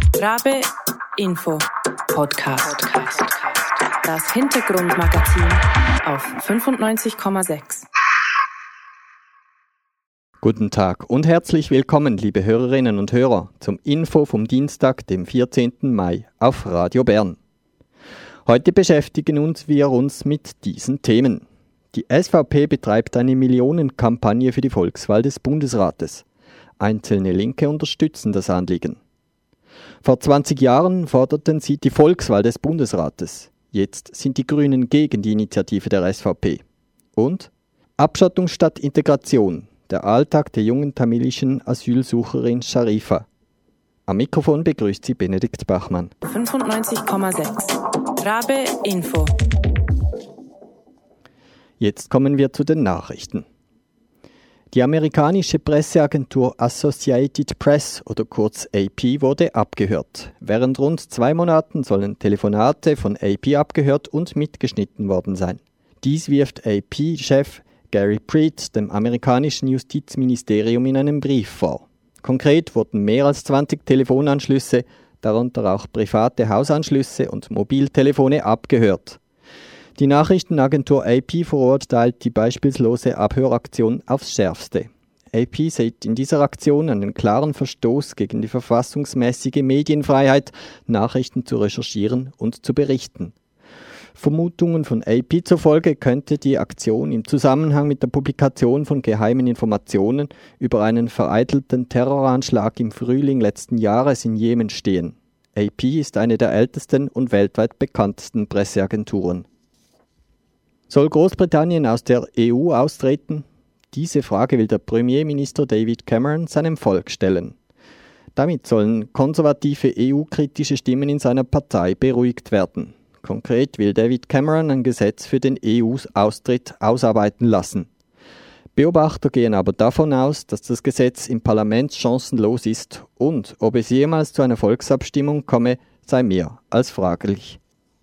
Rabe Info Podcast. Das Hintergrundmagazin auf 95,6. Guten Tag und herzlich willkommen, liebe Hörerinnen und Hörer, zum Info vom Dienstag, dem 14. Mai auf Radio Bern. Heute beschäftigen wir uns mit diesen Themen. Die SVP betreibt eine Millionenkampagne für die Volkswahl des Bundesrates. Einzelne Linke unterstützen das Anliegen. Vor 20 Jahren forderten sie die Volkswahl des Bundesrates. Jetzt sind die Grünen gegen die Initiative der SVP. Und Abschottung statt Integration. Der Alltag der jungen tamilischen Asylsucherin Sharifa. Am Mikrofon begrüßt sie Benedikt Bachmann. 95,6. Rabe Info. Jetzt kommen wir zu den Nachrichten. Die amerikanische Presseagentur Associated Press oder kurz AP wurde abgehört. Während rund 2 Monaten sollen Telefonate von AP abgehört und mitgeschnitten worden sein. Dies wirft AP-Chef Gary Preet dem amerikanischen Justizministerium in einem Brief vor. Konkret wurden mehr als 20 Telefonanschlüsse, darunter auch private Hausanschlüsse und Mobiltelefone abgehört. Die Nachrichtenagentur AP verurteilt die beispiellose Abhöraktion aufs Schärfste. AP sieht in dieser Aktion einen klaren Verstoß gegen die verfassungsmäßige Medienfreiheit, Nachrichten zu recherchieren und zu berichten. Vermutungen von AP zufolge könnte die Aktion im Zusammenhang mit der Publikation von geheimen Informationen über einen vereitelten Terroranschlag im Frühling letzten Jahres in Jemen stehen. AP ist eine der ältesten und weltweit bekanntesten Presseagenturen. Soll Großbritannien aus der EU austreten? Diese Frage will der Premierminister David Cameron seinem Volk stellen. Damit sollen konservative EU-kritische Stimmen in seiner Partei beruhigt werden. Konkret will David Cameron ein Gesetz für den EU-Austritt ausarbeiten lassen. Beobachter gehen aber davon aus, dass das Gesetz im Parlament chancenlos ist und ob es jemals zu einer Volksabstimmung komme, sei mehr als fraglich.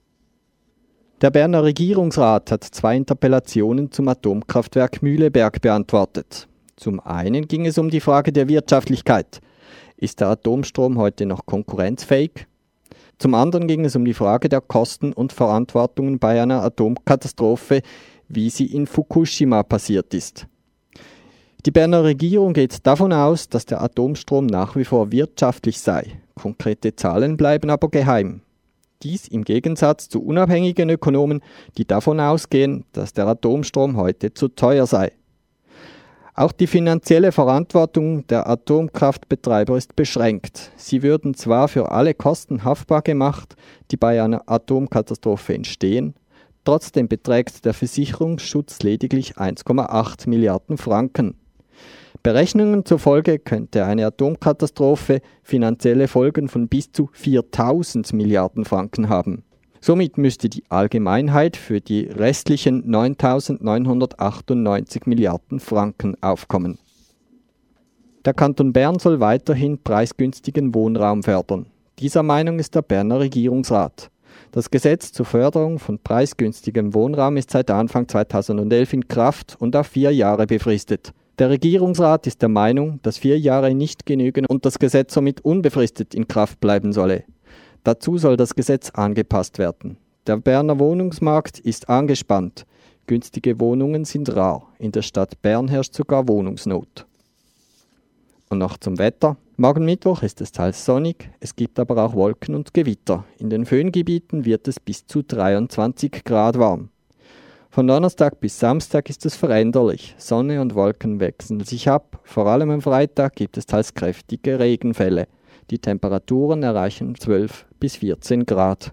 Der Berner Regierungsrat hat 2 Interpellationen zum Atomkraftwerk Mühleberg beantwortet. Zum einen ging es um die Frage der Wirtschaftlichkeit. Ist der Atomstrom heute noch konkurrenzfähig? Zum anderen ging es um die Frage der Kosten und Verantwortungen bei einer Atomkatastrophe, wie sie in Fukushima passiert ist. Die Berner Regierung geht davon aus, dass der Atomstrom nach wie vor wirtschaftlich sei. Konkrete Zahlen bleiben aber geheim. Dies im Gegensatz zu unabhängigen Ökonomen, die davon ausgehen, dass der Atomstrom heute zu teuer sei. Auch die finanzielle Verantwortung der Atomkraftbetreiber ist beschränkt. Sie würden zwar für alle Kosten haftbar gemacht, die bei einer Atomkatastrophe entstehen, trotzdem beträgt der Versicherungsschutz lediglich 1,8 Milliarden Franken. Berechnungen zufolge könnte eine Atomkatastrophe finanzielle Folgen von bis zu 4.000 Milliarden Franken haben. Somit müsste die Allgemeinheit für die restlichen 9.998 Milliarden Franken aufkommen. Der Kanton Bern soll weiterhin preisgünstigen Wohnraum fördern. Dieser Meinung ist der Berner Regierungsrat. Das Gesetz zur Förderung von preisgünstigem Wohnraum ist seit Anfang 2011 in Kraft und auf 4 Jahre befristet. Der Regierungsrat ist der Meinung, dass 4 Jahre nicht genügen und das Gesetz somit unbefristet in Kraft bleiben solle. Dazu soll das Gesetz angepasst werden. Der Berner Wohnungsmarkt ist angespannt. Günstige Wohnungen sind rar. In der Stadt Bern herrscht sogar Wohnungsnot. Und noch zum Wetter. Morgen Mittwoch ist es teils sonnig, es gibt aber auch Wolken und Gewitter. In den Föhngebieten wird es bis zu 23 Grad warm. Von Donnerstag bis Samstag ist es veränderlich. Sonne und Wolken wechseln sich ab. Vor allem am Freitag gibt es teils kräftige Regenfälle. Die Temperaturen erreichen 12 bis 14 Grad.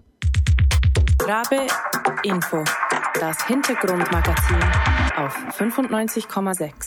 Rabe Info. Das Hintergrundmagazin auf 95,6.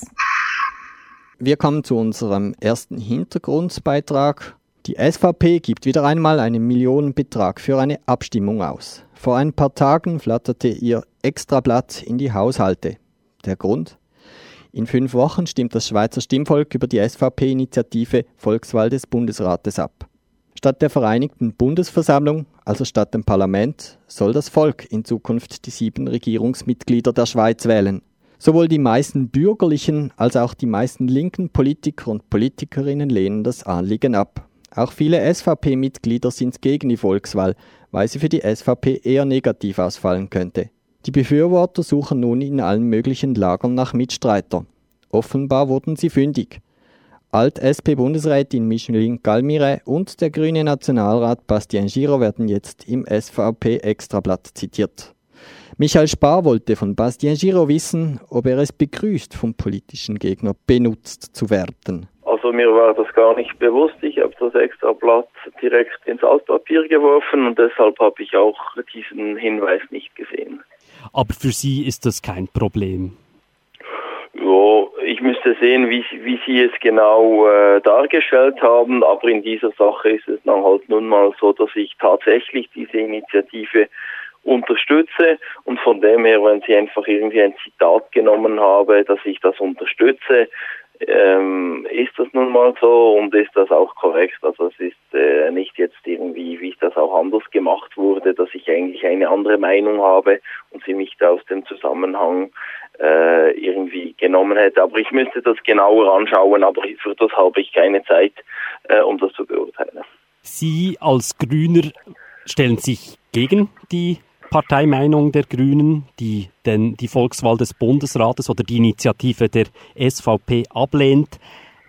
Wir kommen zu unserem ersten Hintergrundbeitrag. Die SVP gibt wieder einmal einen Millionenbetrag für eine Abstimmung aus. Vor ein paar Tagen flatterte ihr Extrablatt in die Haushalte. Der Grund? In 5 Wochen stimmt das Schweizer Stimmvolk über die SVP-Initiative Volkswahl des Bundesrates ab. Statt der Vereinigten Bundesversammlung, also statt dem Parlament, soll das Volk in Zukunft die 7 Regierungsmitglieder der Schweiz wählen. Sowohl die meisten bürgerlichen als auch die meisten linken Politiker und Politikerinnen lehnen das Anliegen ab. Auch viele SVP-Mitglieder sind gegen die Volkswahl, weil sie für die SVP eher negativ ausfallen könnte. Die Befürworter suchen nun in allen möglichen Lagern nach Mitstreitern. Offenbar wurden sie fündig. Alt-SP-Bundesrätin Micheline Galmire und der grüne Nationalrat Bastien Giraud werden jetzt im SVP-Extrablatt zitiert. Michael Spar wollte von Bastien Giraud wissen, ob er es begrüßt, vom politischen Gegner benutzt zu werden. Also mir war das gar nicht bewusst. Ich habe das Extrablatt direkt ins Altpapier geworfen und deshalb habe ich auch diesen Hinweis nicht gesehen. Aber für Sie ist das kein Problem? Ja, ich müsste sehen, wie Sie es genau dargestellt haben, aber in dieser Sache ist es dann halt nun mal so, dass ich tatsächlich diese Initiative unterstütze und von dem her, wenn Sie einfach irgendwie ein Zitat genommen haben, dass ich das unterstütze, ist das nun mal so und ist das auch korrekt. Also es ist nicht jetzt irgendwie, wie das auch anders gemacht wurde, dass ich eigentlich eine andere Meinung habe und sie mich da aus dem Zusammenhang irgendwie genommen hätte. Aber ich müsste das genauer anschauen, aber für das habe ich keine Zeit, um das zu beurteilen. Sie als Grüner stellen sich gegen die Parteimeinung der Grünen, die die Volkswahl des Bundesrates oder die Initiative der SVP ablehnt.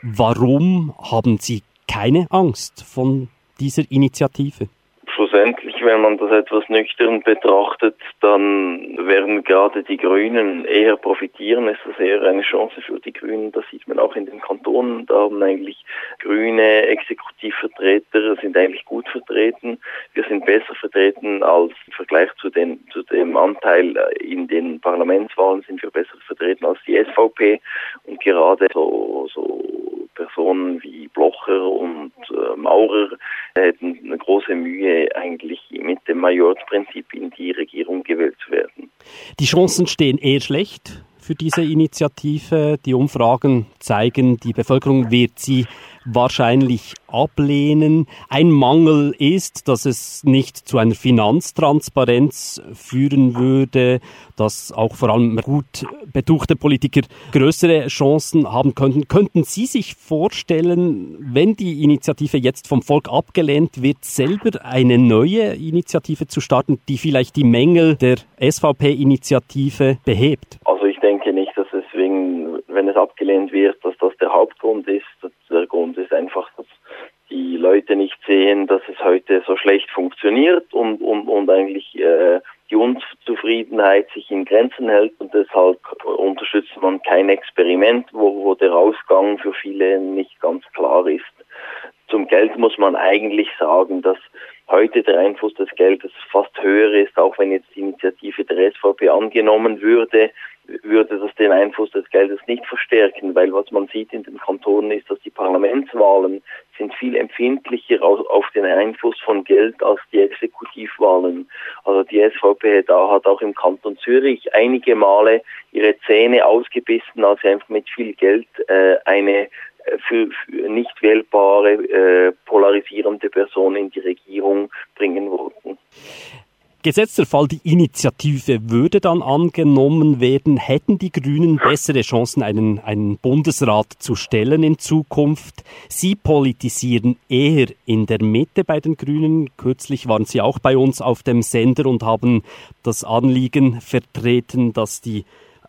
Warum haben Sie keine Angst von dieser Initiative? Schlussendlich, wenn man das etwas nüchtern betrachtet, dann werden gerade die Grünen eher profitieren. Es ist eher eine Chance für die Grünen. Das sieht man auch in den Kantonen. Da haben eigentlich grüne Exekutivvertreter, sind eigentlich gut vertreten. Wir sind besser vertreten als im Vergleich zu dem Anteil in den Parlamentswahlen sind wir besser vertreten als die SVP. Und gerade so Personen wie Blocher und Maurer hätten eine große Mühe, eigentlich mit dem Majorsprinzip in die Regierung gewählt zu werden. Die Chancen stehen eher schlecht für diese Initiative. Die Umfragen zeigen, die Bevölkerung wird sie wahrscheinlich ablehnen. Ein Mangel ist, dass es nicht zu einer Finanztransparenz führen würde, dass auch vor allem gut betuchte Politiker größere Chancen haben könnten. Könnten Sie sich vorstellen, wenn die Initiative jetzt vom Volk abgelehnt wird, selber eine neue Initiative zu starten, die vielleicht die Mängel der SVP-Initiative behebt? Also ich denke nicht, dass es wenn es abgelehnt wird, dass das der Hauptgrund ist. Der Grund ist einfach, dass die Leute nicht sehen, dass es heute so schlecht funktioniert und eigentlich die Unzufriedenheit sich in Grenzen hält und deshalb unterstützt man kein Experiment, wo der Ausgang für viele nicht ganz klar ist. Zum Geld muss man eigentlich sagen, dass heute der Einfluss des Geldes fast höher ist, auch wenn jetzt die Initiative der SVP angenommen würde das den Einfluss des Geldes nicht verstärken, weil was man sieht in den Kantonen ist, dass die Parlamentswahlen sind viel empfindlicher auf den Einfluss von Geld als die Exekutivwahlen. Also die SVP da hat auch im Kanton Zürich einige Male ihre Zähne ausgebissen, als sie einfach mit viel Geld eine für nicht wählbare polarisierende Person in die Regierung bringen wollten. Gesetzt der Fall, die Initiative würde dann angenommen werden, hätten die Grünen bessere Chancen, einen Bundesrat zu stellen in Zukunft. Sie politisieren eher in der Mitte bei den Grünen. Kürzlich waren Sie auch bei uns auf dem Sender und haben das Anliegen vertreten, dass die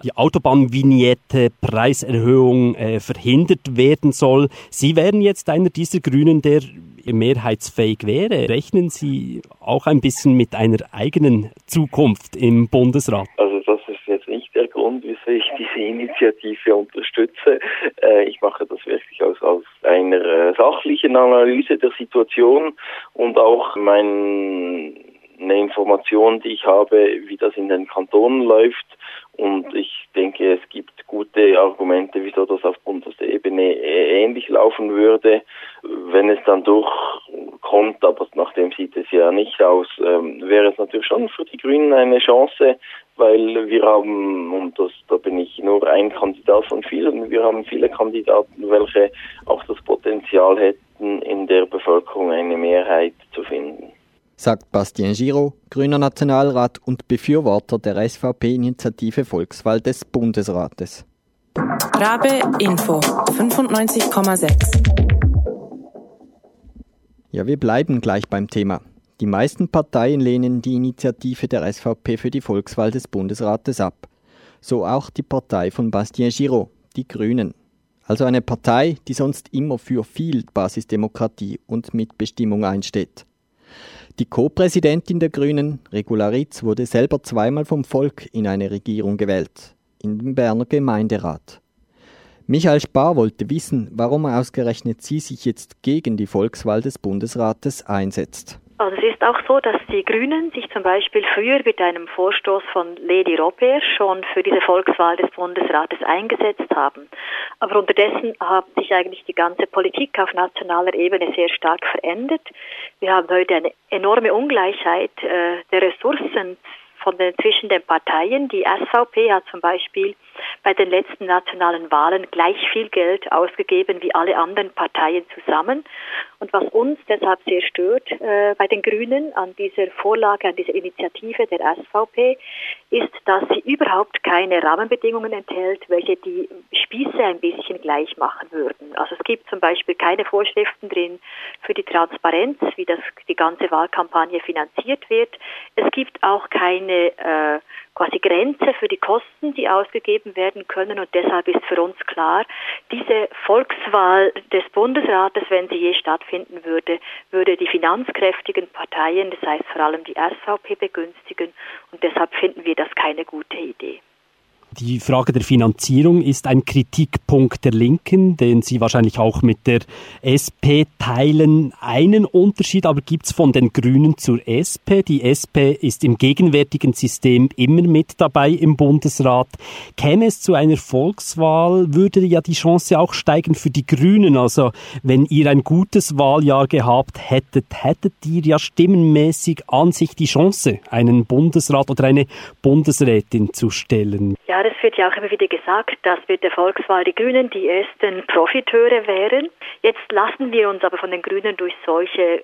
Autobahnvignette, Preiserhöhung verhindert werden soll. Sie wären jetzt einer dieser Grünen, der mehrheitsfähig wäre. Rechnen Sie auch ein bisschen mit einer eigenen Zukunft im Bundesrat? Also das ist jetzt nicht der Grund, wieso ich diese Initiative unterstütze. Ich mache das wirklich aus einer sachlichen Analyse der Situation und auch eine Information, die ich habe, wie das in den Kantonen läuft. Und ich denke, es gibt gute Argumente, wieso das auf Bundesebene ähnlich laufen würde. Wenn es dann durchkommt, aber nach dem sieht es ja nicht aus, wäre es natürlich schon für die Grünen eine Chance, weil wir haben, und da bin ich nur ein Kandidat von vielen, wir haben viele Kandidaten, welche auch das Potenzial hätten, in der Bevölkerung eine Mehrheit zu finden. Sagt Bastien Giraud, grüner Nationalrat und Befürworter der SVP-Initiative Volkswahl des Bundesrates. Rabe Info 95,6 Ja, wir bleiben gleich beim Thema. Die meisten Parteien lehnen die Initiative der SVP für die Volkswahl des Bundesrates ab. So auch die Partei von Bastien Giraud, die Grünen. Also eine Partei, die sonst immer für viel Basisdemokratie und Mitbestimmung einsteht. Die Co-Präsidentin der Grünen, Regula Ritz, wurde selber zweimal vom Volk in eine Regierung gewählt, in den Berner Gemeinderat. Michael Spar wollte wissen, warum ausgerechnet sie sich jetzt gegen die Volkswahl des Bundesrates einsetzt. Also es ist auch so, dass die Grünen sich zum Beispiel früher mit einem Vorstoß von Leni Robert schon für diese Volkswahl des Bundesrates eingesetzt haben. Aber unterdessen hat sich eigentlich die ganze Politik auf nationaler Ebene sehr stark verändert. Wir haben heute eine enorme Ungleichheit der Ressourcen zwischen den Parteien. Die SVP hat zum Beispiel bei den letzten nationalen Wahlen gleich viel Geld ausgegeben wie alle anderen Parteien zusammen. Und was uns deshalb sehr stört bei den Grünen an dieser Vorlage, an dieser Initiative der SVP, ist, dass sie überhaupt keine Rahmenbedingungen enthält, welche die Spieße ein bisschen gleich machen würden. Also es gibt zum Beispiel keine Vorschriften drin für die Transparenz, wie die ganze Wahlkampagne finanziert wird. Es gibt auch keine quasi Grenze für die Kosten, die ausgegeben werden können. Und deshalb ist für uns klar, diese Volkswahl des Bundesrates, wenn sie je stattfinden würde die finanzkräftigen Parteien, das heißt vor allem die SVP, begünstigen. Und deshalb finden wir das keine gute Idee. Die Frage der Finanzierung ist ein Kritikpunkt der Linken, den Sie wahrscheinlich auch mit der SP teilen. Einen Unterschied aber gibt es von den Grünen zur SP. Die SP ist im gegenwärtigen System immer mit dabei im Bundesrat. Käme es zu einer Volkswahl, würde ja die Chance auch steigen für die Grünen. Also wenn ihr ein gutes Wahljahr gehabt hättet ihr ja stimmenmäßig an sich die Chance, einen Bundesrat oder eine Bundesrätin zu stellen. Ja, das wird ja auch immer wieder gesagt, dass mit der Volkswahl die Grünen die ersten Profiteure wären. Jetzt lassen wir uns aber von den Grünen durch solche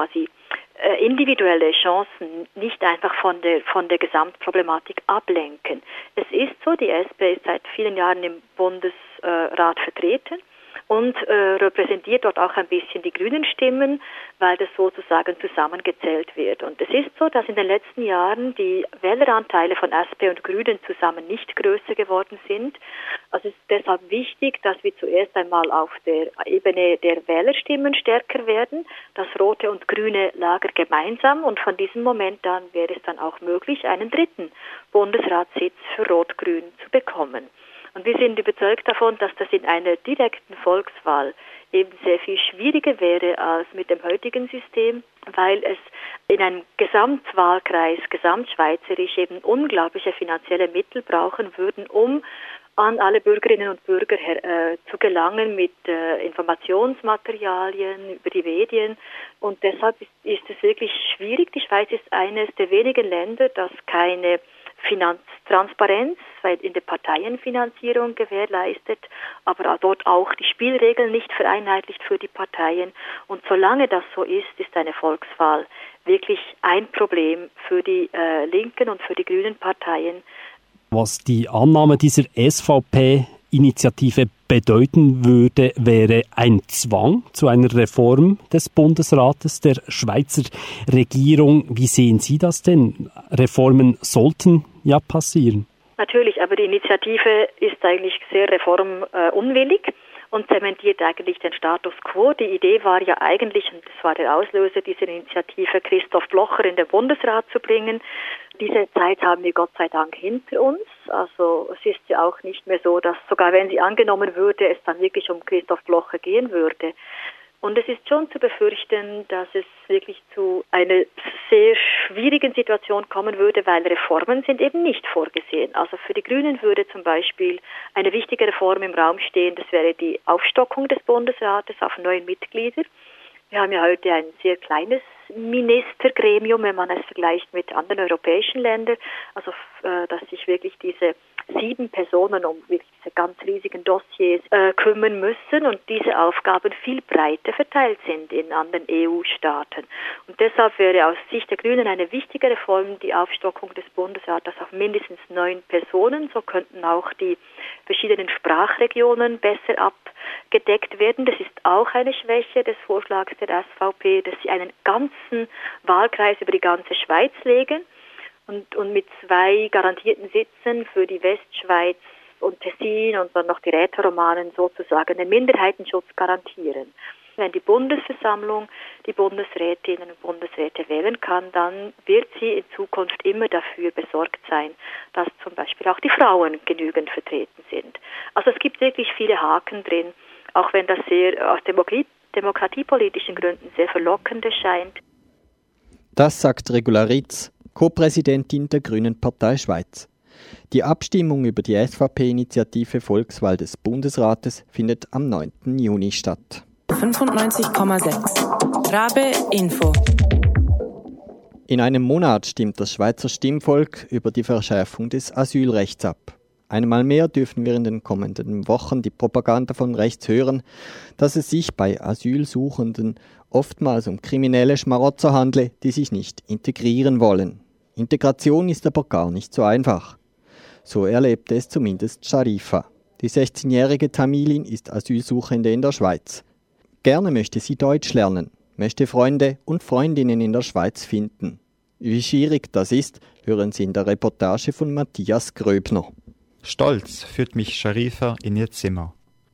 individuelle Chancen nicht einfach von der Gesamtproblematik ablenken. Es ist so, die SP ist seit vielen Jahren im Bundesrat vertreten und repräsentiert dort auch ein bisschen die grünen Stimmen, weil das sozusagen zusammengezählt wird. Und es ist so, dass in den letzten Jahren die Wähleranteile von SP und Grünen zusammen nicht größer geworden sind. Also es ist deshalb wichtig, dass wir zuerst einmal auf der Ebene der Wählerstimmen stärker werden, das rote und grüne Lager gemeinsam. Und von diesem Moment an wäre es dann auch möglich, einen dritten Bundesratssitz für Rot-Grün zu bekommen. Und wir sind überzeugt davon, dass das in einer direkten Volkswahl eben sehr viel schwieriger wäre als mit dem heutigen System, weil es in einem Gesamtwahlkreis, gesamtschweizerisch eben unglaubliche finanzielle Mittel brauchen würden, um an alle Bürgerinnen und Bürger zu gelangen mit Informationsmaterialien über die Medien. Und deshalb ist es wirklich schwierig. Die Schweiz ist eines der wenigen Länder, das keine Finanztransparenz in der Parteienfinanzierung gewährleistet, aber dort auch die Spielregeln nicht vereinheitlicht für die Parteien. Und solange das so ist eine Volkswahl wirklich ein Problem für die linken und für die grünen Parteien. Was die Annahme dieser SVP-Initiative bedeuten würde, wäre ein Zwang zu einer Reform des Bundesrates, der Schweizer Regierung. Wie sehen Sie das denn? Reformen sollten ja passieren. Natürlich, aber die Initiative ist eigentlich sehr reformunwillig und zementiert eigentlich den Status quo. Die Idee war ja eigentlich, und das war der Auslöser dieser Initiative, Christoph Blocher in den Bundesrat zu bringen. Diese Zeit haben wir Gott sei Dank hinter uns. Also es ist ja auch nicht mehr so, dass sogar wenn sie angenommen würde, es dann wirklich um Christoph Blocher gehen würde. Und es ist schon zu befürchten, dass es wirklich zu einer sehr schwierigen Situation kommen würde, weil Reformen sind eben nicht vorgesehen. Also für die Grünen würde zum Beispiel eine wichtige Reform im Raum stehen, das wäre die Aufstockung des Bundesrates auf 9 Mitglieder. Wir haben ja heute ein sehr kleines Ministergremium, wenn man es vergleicht mit anderen europäischen Ländern, also dass sich wirklich diese 7 Personen um wirklich diese ganz riesigen Dossiers kümmern müssen und diese Aufgaben viel breiter verteilt sind in anderen EU-Staaten. Und deshalb wäre aus Sicht der Grünen eine wichtige Reform die Aufstockung des Bundesrates auf mindestens 9 Personen. So könnten auch die verschiedenen Sprachregionen besser abgedeckt werden. Das ist auch eine Schwäche des Vorschlags der SVP, dass sie einen ganzen Wahlkreis über die ganze Schweiz legen und mit 2 garantierten Sitzen für die Westschweiz und Tessin und dann noch die Rätoromanen sozusagen den Minderheitenschutz garantieren. Wenn die Bundesversammlung die Bundesrätinnen und Bundesräte wählen kann, dann wird sie in Zukunft immer dafür besorgt sein, dass zum Beispiel auch die Frauen genügend vertreten sind. Also es gibt wirklich viele Haken drin, auch wenn das sehr aus demokratiepolitischen Gründen sehr verlockend erscheint. Das sagt Regula Ritz, Co-Präsidentin der Grünen Partei Schweiz. Die Abstimmung über die SVP-Initiative Volkswahl des Bundesrates findet am 9. Juni statt. 95,6 Rabe Info. In einem Monat stimmt das Schweizer Stimmvolk über die Verschärfung des Asylrechts ab. Einmal mehr dürfen wir in den kommenden Wochen die Propaganda von rechts hören, dass es sich bei Asylsuchenden oftmals um kriminelle Schmarotzer handle, die sich nicht integrieren wollen. Integration ist aber gar nicht so einfach. So erlebte es zumindest Sharifa. Die 16-jährige Tamilin ist Asylsuchende in der Schweiz. Gerne möchte sie Deutsch lernen, möchte Freunde und Freundinnen in der Schweiz finden. Wie schwierig das ist, hören Sie in der Reportage von Matthias Gröbner. Stolz führt mich Sharifa in ihr Zimmer.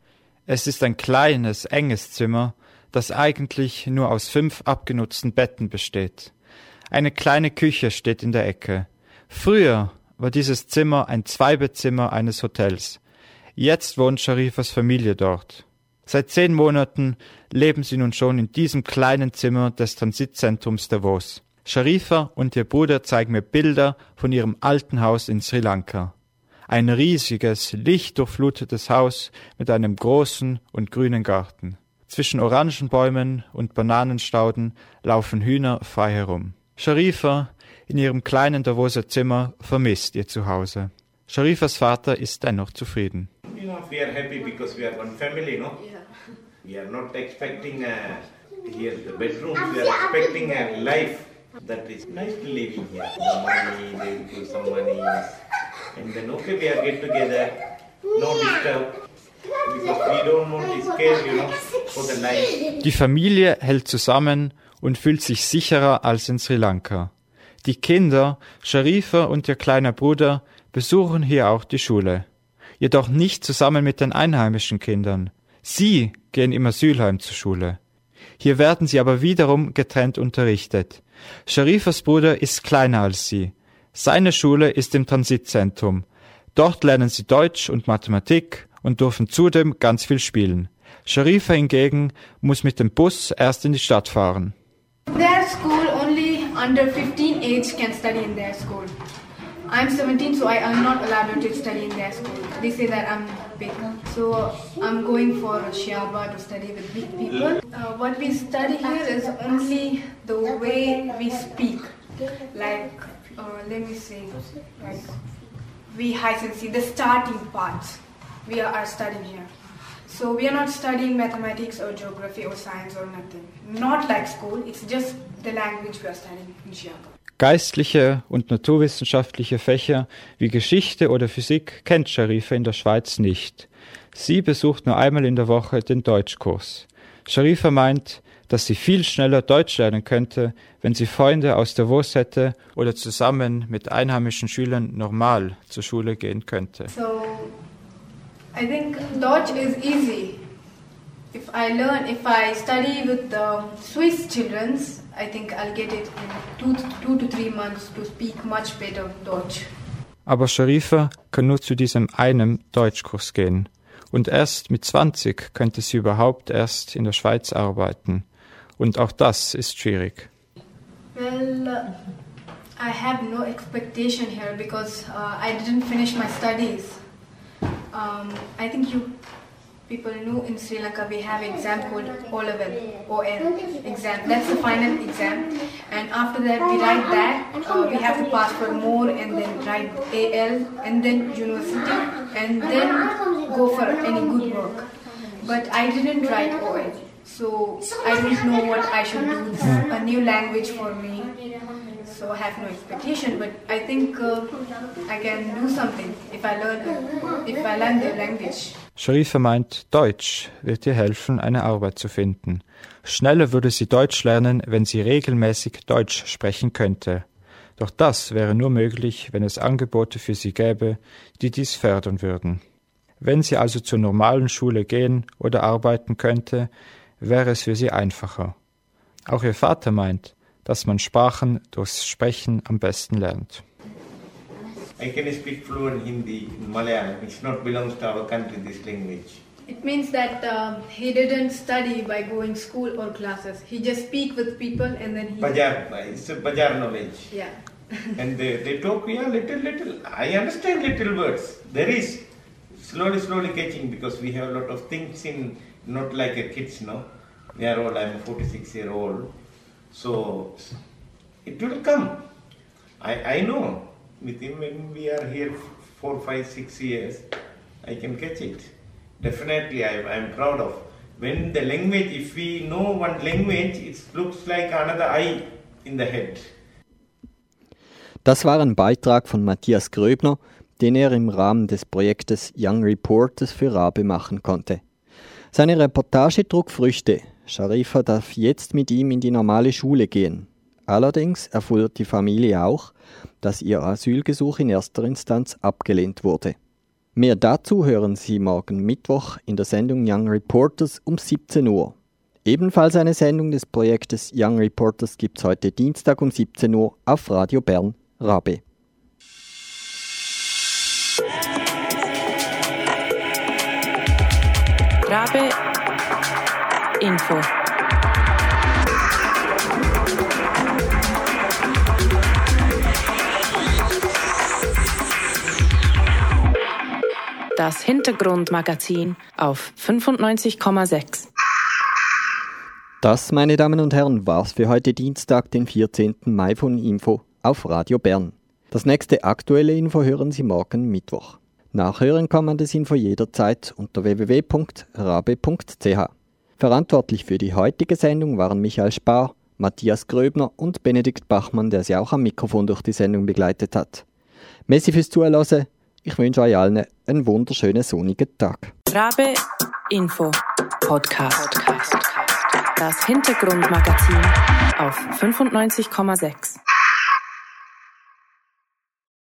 Es ist ein kleines, enges Zimmer, das eigentlich nur aus 5 abgenutzten Betten besteht. Eine kleine Küche steht in der Ecke. Früher war dieses Zimmer ein 2-Bettzimmer eines Hotels. Jetzt wohnt Sharifas Familie dort. Seit 10 Monaten leben sie nun schon in diesem kleinen Zimmer des Transitzentrums Davos. Sharifa und ihr Bruder zeigen mir Bilder von ihrem alten Haus in Sri Lanka. Ein riesiges, lichtdurchflutetes Haus mit einem großen und grünen Garten. Zwischen Orangenbäumen und Bananenstauden laufen Hühner frei herum. Sharifa in ihrem kleinen Davoser Zimmer vermisst ihr Zuhause. Sharifas Vater ist dennoch zufrieden. We are happy because we are one family, no? Yeah. We are not expecting here the bedrooms. We are expecting a life that is nice to live in here. No money, they will give some money, and then okay, we are get together, no disturb, because we don't want to scare, for the life. Die Familie hält zusammen und fühlt sich sicherer als in Sri Lanka. Die Kinder, Sharifa und ihr kleiner Bruder, besuchen hier auch die Schule. Jedoch nicht zusammen mit den einheimischen Kindern. Sie gehen im Asylheim zur Schule. Hier werden sie aber wiederum getrennt unterrichtet. Sharifas Bruder ist kleiner als sie. Seine Schule ist im Transitzentrum. Dort lernen sie Deutsch und Mathematik und dürfen zudem ganz viel spielen. Sharifa hingegen muss mit dem Bus erst in die Stadt fahren. Their school only under 15 age can study in their school. I'm 17, so I am not allowed to study in their school. They say that I'm big, so I'm going for Shiaba to study with big people. What we study here is only the way we speak. Like, let me say, like, we see the starting parts. We are studying here. So we are not studying mathematics or geography or science or nothing. Not like school, it's just the language we are studying in Shiaba. Geistliche und naturwissenschaftliche Fächer wie Geschichte oder Physik kennt Sharifa in der Schweiz nicht. Sie besucht nur einmal in der Woche den Deutschkurs. Sharifa meint, dass sie viel schneller Deutsch lernen könnte, wenn sie Freunde aus Davos hätte oder zusammen mit einheimischen Schülern normal zur Schule gehen könnte. So, I think Deutsch is easy. If I study with the Swiss children, I think I'll get it in 2 to 3 months to speak much better Deutsch. Aber Sharifa kann nur zu diesem einen Deutschkurs gehen. Und erst mit 20 könnte sie überhaupt erst in der Schweiz arbeiten. Und auch das ist schwierig. Well, I have no expectation here because I didn't finish my studies. I think people know, in Sri Lanka we have an exam called O-level, OL exam. That's the final exam. And after that we write that. We have to pass for more and then write AL and then university and then go for any good work. But I didn't write OL. So I don't know what I should do. This is a new language for me. So I have no expectation, but I think I can do something if I learn the language. Sharifa meint, Deutsch wird ihr helfen, eine Arbeit zu finden. Schneller würde sie Deutsch lernen, wenn sie regelmäßig Deutsch sprechen könnte. Doch das wäre nur möglich, wenn es Angebote für sie gäbe, die dies fördern würden. Wenn sie also zur normalen Schule gehen oder arbeiten könnte, wäre es für sie einfacher. Auch ihr Vater meint, dass man Sprachen durchs Sprechen am besten lernt. I can speak fluent Hindi, Malayalam. It not belongs to our country, this language. It means that he didn't study by going school or classes. He just speak with people and then he... It's a Bajar knowledge. Yeah. And they talk, little. I understand little words. There is slowly catching because we have a lot of things in, not like a kids, no? We are old, I'm 46-year-old. So it will come. I know. With him, when we are here 4, 5, 6 years, I can catch it. Definitely, I'm proud of. When the language, if we know one language, it looks like another eye in the head. Das war ein Beitrag von Matthias Gröbner, den er im Rahmen des Projektes Young Reporters für Rabe machen konnte. Seine Reportage trug Früchte. Sharifa darf jetzt mit ihm in die normale Schule gehen. Allerdings erfuhr die Familie auch, dass ihr Asylgesuch in erster Instanz abgelehnt wurde. Mehr dazu hören Sie morgen Mittwoch in der Sendung Young Reporters um 17 Uhr. Ebenfalls eine Sendung des Projektes Young Reporters gibt es heute Dienstag um 17 Uhr auf Radio Bern Rabe. Rabe Info. Das Hintergrundmagazin auf 95,6. Das, meine Damen und Herren, war's für heute Dienstag, den 14. Mai von Info auf Radio Bern. Das nächste aktuelle Info hören Sie morgen Mittwoch. Nachhören kann man das Info jederzeit unter www.rabe.ch. Verantwortlich für die heutige Sendung waren Michael Spar, Matthias Gröbner und Benedikt Bachmann, der Sie auch am Mikrofon durch die Sendung begleitet hat. Merci fürs Zuhören. Ich wünsche euch allen einen wunderschönen sonnigen Tag. Rabe Info Podcast. Das Hintergrundmagazin auf 95,6.